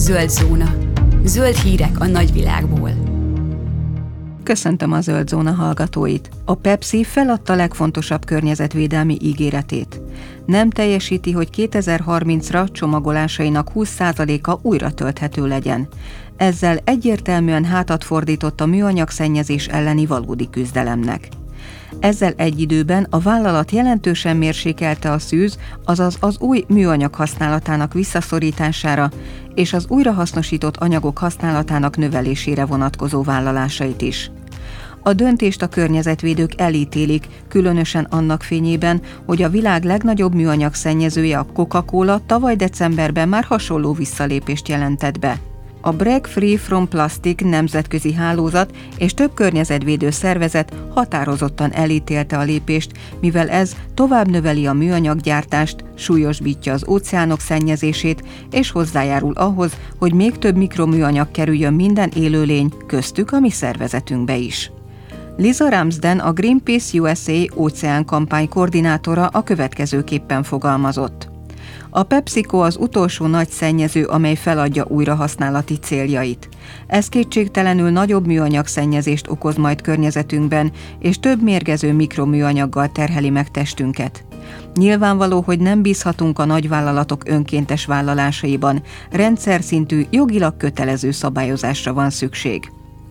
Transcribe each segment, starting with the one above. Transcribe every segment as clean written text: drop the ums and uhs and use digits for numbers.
Zöld zóna. Zöld hírek a nagyvilágból. Köszöntöm a Zöld Zóna hallgatóit. A Pepsi feladta legfontosabb környezetvédelmi ígéretét. Nem teljesíti, hogy 2030-ra csomagolásainak 20%-a újra tölthető legyen. Ezzel egyértelműen hátat fordított a műanyagszennyezés elleni valódi küzdelemnek. Ezzel egy időben a vállalat jelentősen mérsékelte a szűz, azaz az új műanyag használatának visszaszorítására és az újrahasznosított anyagok használatának növelésére vonatkozó vállalásait is. A döntést a környezetvédők elítélik, különösen annak fényében, hogy a világ legnagyobb műanyag szennyezője, a Coca-Cola tavaly decemberben már hasonló visszalépést jelentett be. A Break Free from Plastic nemzetközi hálózat és több környezetvédő szervezet határozottan elítélte a lépést, mivel ez tovább növeli a műanyaggyártást, súlyosbítja az óceánok szennyezését és hozzájárul ahhoz, hogy még több mikroműanyag kerüljön minden élőlény, köztük a mi szervezetünkbe is. Lisa Ramsden, a Greenpeace USA óceánkampány koordinátora a következőképpen fogalmazott. A PepsiCo az utolsó nagy szennyező, amely feladja újrahasználati céljait. Ez kétségtelenül nagyobb műanyagszennyezést okoz majd környezetünkben, és több mérgező mikroműanyaggal terheli meg testünket. Nyilvánvaló, hogy nem bízhatunk a nagyvállalatok önkéntes vállalásaiban, rendszer szintű, jogilag kötelező szabályozásra van szükség.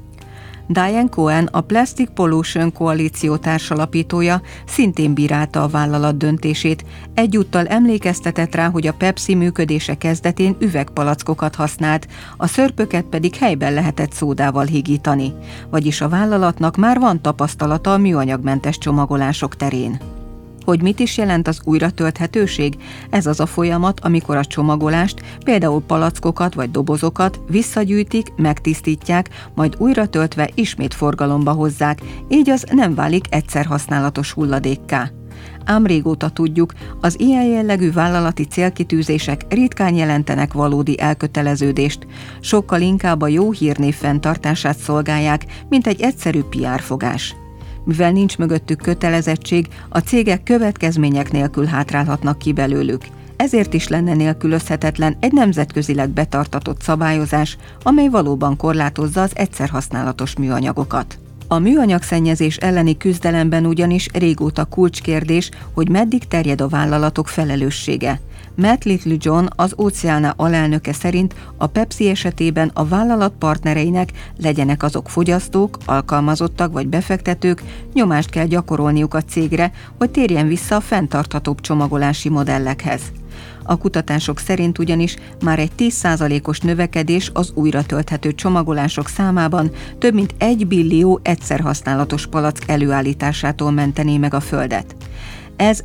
Diane Cohen, a Plastic Pollution koalíció társalapítója szintén bírálta a vállalat döntését, egyúttal emlékeztetett rá, hogy a Pepsi működése kezdetén üvegpalackokat használt, a szörpöket pedig helyben lehetett szódával higítani, vagyis a vállalatnak már van tapasztalata a műanyagmentes csomagolások terén. Hogy mit is jelent az újratölthetőség? Ez az a folyamat, amikor a csomagolást, például palackokat vagy dobozokat visszagyűjtik, megtisztítják, majd újratöltve ismét forgalomba hozzák, így az nem válik egyszer használatos hulladékká. Ám régóta tudjuk, az ilyen jellegű vállalati célkitűzések ritkán jelentenek valódi elköteleződést, sokkal inkább a jó hírnév fenntartását szolgálják, mint egy egyszerű PR-fogás. Mivel nincs mögöttük kötelezettség, a cégek következmények nélkül hátrálhatnak ki belőlük. Ezért is lenne nélkülözhetetlen egy nemzetközileg betartatott szabályozás, amely valóban korlátozza az egyszerhasználatos műanyagokat. A műanyagszennyezés elleni küzdelemben ugyanis régóta kulcskérdés, hogy meddig terjed a vállalatok felelőssége. Matt Littlejohn, az Oceana alelnöke szerint a Pepsi esetében a vállalat partnereinek, legyenek azok fogyasztók, alkalmazottak vagy befektetők, nyomást kell gyakorolniuk a cégre, hogy térjen vissza a fenntarthatóbb csomagolási modellekhez. A kutatások szerint ugyanis már egy 10%-os növekedés az újratölthető csomagolások számában több mint 1 billió egyszerhasználatos palack előállításától mentené meg a Földet. Ez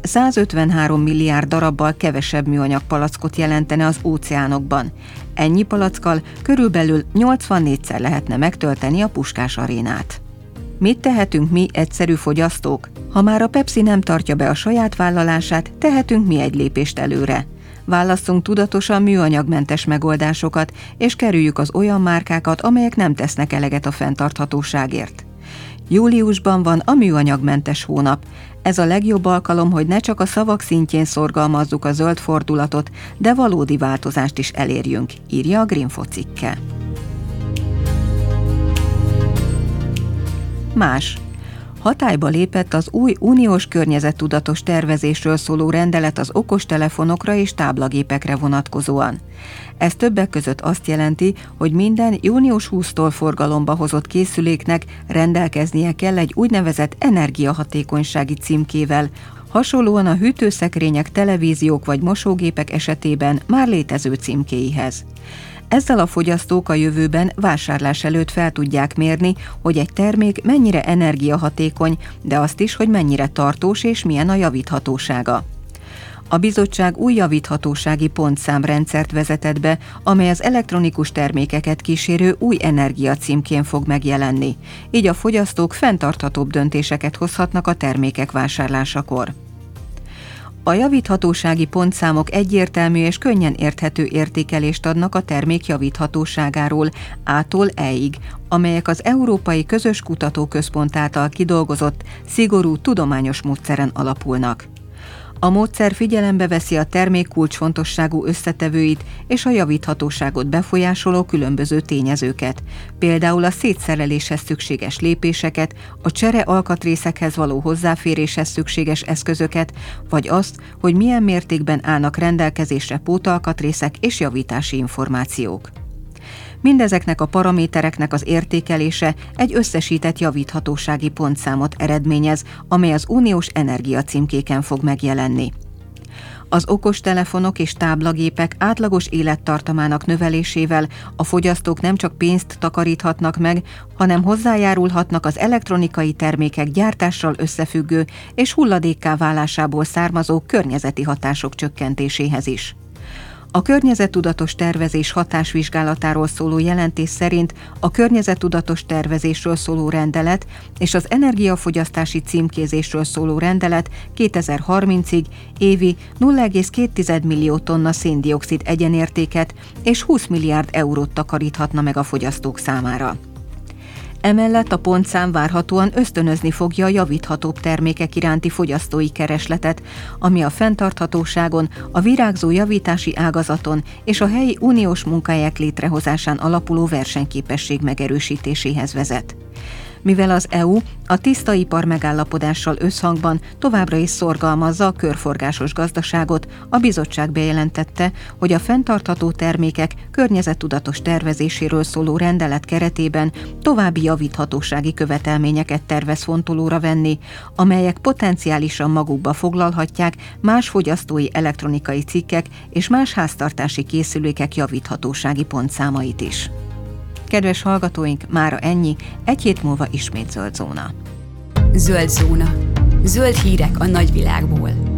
153 milliárd darabbal kevesebb műanyag palackot jelentene az óceánokban. Ennyi palackkal körülbelül 84-szer lehetne megtölteni a Puskás arénát. Mit tehetünk mi, egyszerű fogyasztók? Ha már a Pepsi nem tartja be a saját vállalását, tehetünk mi egy lépést előre. Válasszunk tudatosan műanyagmentes megoldásokat, és kerüljük az olyan márkákat, amelyek nem tesznek eleget a fenntarthatóságért. Júliusban van a műanyagmentes hónap. Ez a legjobb alkalom, hogy ne csak a szavak szintjén szorgalmazzuk a zöld fordulatot, de valódi változást is elérjünk, írja a Greenfo cikke. Más. Hatályba lépett az új uniós környezettudatos tervezésről szóló rendelet az okostelefonokra és táblagépekre vonatkozóan. Ez többek között azt jelenti, hogy minden június 20-tól forgalomba hozott készüléknek rendelkeznie kell egy úgynevezett energiahatékonysági címkével, hasonlóan a hűtőszekrények, televíziók vagy mosógépek esetében már létező címkéihez. Ezzel a fogyasztók a jövőben vásárlás előtt fel tudják mérni, hogy egy termék mennyire energiahatékony, de azt is, hogy mennyire tartós és milyen a javíthatósága. A bizottság új javíthatósági pontszámrendszert vezetett be, amely az elektronikus termékeket kísérő új energiacímkén fog megjelenni, így a fogyasztók fenntarthatóbb döntéseket hozhatnak a termékek vásárlásakor. A javíthatósági pontszámok egyértelmű és könnyen érthető értékelést adnak a termék javíthatóságáról A-tól E-ig, amelyek az Európai Közös Kutatóközpont által kidolgozott, szigorú tudományos módszeren alapulnak. A módszer figyelembe veszi a termék kulcsfontosságú összetevőit és a javíthatóságot befolyásoló különböző tényezőket, például a szétszereléshez szükséges lépéseket, a csere alkatrészekhez való hozzáféréshez szükséges eszközöket, vagy azt, hogy milyen mértékben állnak rendelkezésre pótalkatrészek és javítási információk. Mindezeknek a paramétereknek az értékelése egy összesített javíthatósági pontszámot eredményez, amely az uniós energiacímkéken fog megjelenni. Az okostelefonok és táblagépek átlagos élettartamának növelésével a fogyasztók nem csak pénzt takaríthatnak meg, hanem hozzájárulhatnak az elektronikai termékek gyártással összefüggő és hulladékká válásából származó környezeti hatások csökkentéséhez is. A környezettudatos tervezés hatásvizsgálatáról szóló jelentés szerint a környezettudatos tervezésről szóló rendelet és az energiafogyasztási címkézésről szóló rendelet 2030-ig évi 0,2 millió tonna szén-dioxid egyenértéket és 20 milliárd eurót takaríthatna meg a fogyasztók számára. Emellett a pontszám várhatóan ösztönözni fogja a javíthatóbb termékek iránti fogyasztói keresletet, ami a fenntarthatóságon, a virágzó javítási ágazaton és a helyi uniós munkahelyek létrehozásán alapuló versenyképesség megerősítéséhez vezet. Mivel az EU a tiszta ipar megállapodással összhangban továbbra is szorgalmazza a körforgásos gazdaságot, a bizottság bejelentette, hogy a fenntartható termékek környezettudatos tervezéséről szóló rendelet keretében további javíthatósági követelményeket tervez fontolóra venni, amelyek potenciálisan magukba foglalhatják más fogyasztói elektronikai cikkek és más háztartási készülékek javíthatósági pontszámait is. Kedves hallgatóink, mára ennyi, egy hét múlva ismét Zöld Zóna. Zöld Zóna. Zöld hírek a nagyvilágból.